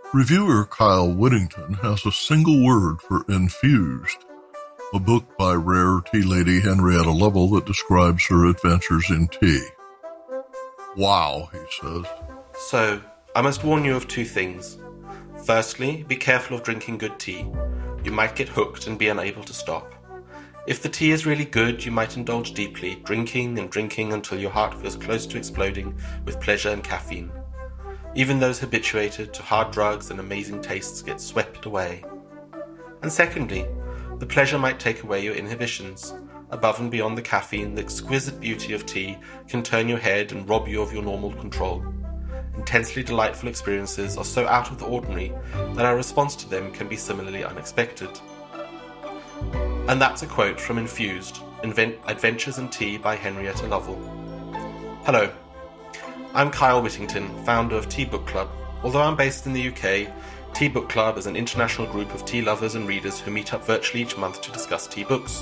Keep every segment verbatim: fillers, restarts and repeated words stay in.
Reviewer Kyle Whittington has a single word for Infused, a book by rare tea lady Henrietta Lovell that describes her adventures in tea. Wow, he says. So, I must warn you of two things. Firstly, be careful of drinking good tea. You might get hooked and be unable to stop. If the tea is really good, you might indulge deeply, drinking and drinking until your heart feels close to exploding with pleasure and caffeine. Even those habituated to hard drugs and amazing tastes get swept away. And secondly, the pleasure might take away your inhibitions. Above and beyond the caffeine, the exquisite beauty of tea can turn your head and rob you of your normal control. Intensely delightful experiences are so out of the ordinary that our response to them can be similarly unexpected. And that's a quote from Infused, Invent- Adventures in Tea by Henrietta Lovell. Hello, I'm Kyle Whittington, founder of Tea Book Club. Although I'm based in the U K, Tea Book Club is an international group of tea lovers and readers who meet up virtually each month to discuss tea books.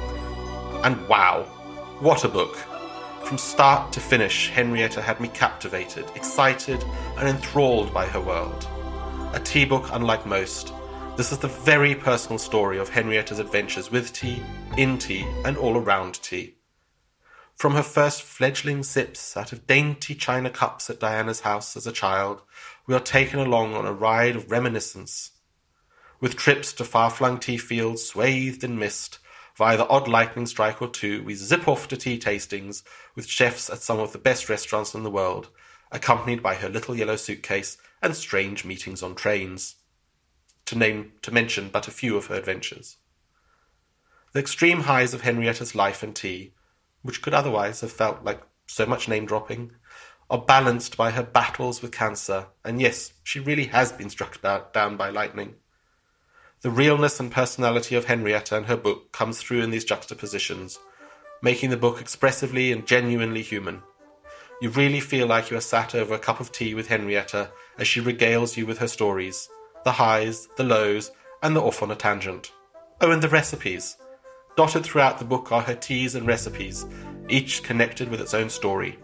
And wow, what a book! From start to finish, Henrietta had me captivated, excited, and enthralled by her world. A tea book unlike most, this is the very personal story of Henrietta's adventures with tea, in tea, and all around tea. From her first fledgling sips out of dainty china cups at Diana's house as a child, we are taken along on a ride of reminiscence. With trips to far-flung tea fields swathed in mist, via the odd lightning strike or two, we zip off to tea tastings with chefs at some of the best restaurants in the world, accompanied by her little yellow suitcase and strange meetings on trains. To name, to mention but a few of her adventures. The extreme highs of Henrietta's life and tea, which could otherwise have felt like so much name-dropping, are balanced by her battles with cancer, and yes, she really has been struck down by lightning. The realness and personality of Henrietta and her book comes through in these juxtapositions, making the book expressively and genuinely human. You really feel like you are sat over a cup of tea with Henrietta as she regales you with her stories, the highs, the lows, and the off on a tangent. Oh, and the recipes. Dotted throughout the book are her teas and recipes, each connected with its own story.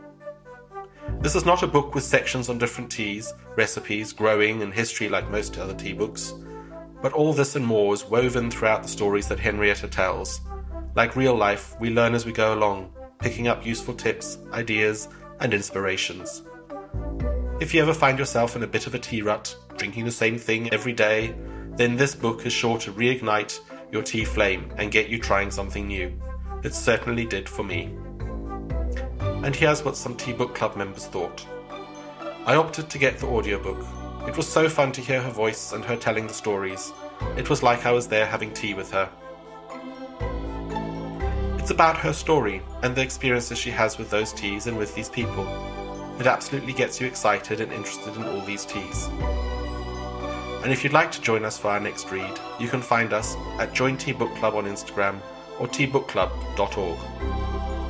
This is not a book with sections on different teas, recipes, growing, and history like most other tea books, but all this and more is woven throughout the stories that Henrietta tells. Like real life, we learn as we go along, picking up useful tips, ideas, and inspirations. If you ever find yourself in a bit of a tea rut, drinking the same thing every day, then this book is sure to reignite your tea flame and get you trying something new. It certainly did for me. And here's what some Tea Book Club members thought. I opted to get the audiobook. It was so fun to hear her voice and her telling the stories. It was like I was there having tea with her. It's about her story and the experiences she has with those teas and with these people. It absolutely gets you excited and interested in all these teas. And if you'd like to join us for our next read, you can find us at Join Tea Book Club on Instagram or tea book club dot org.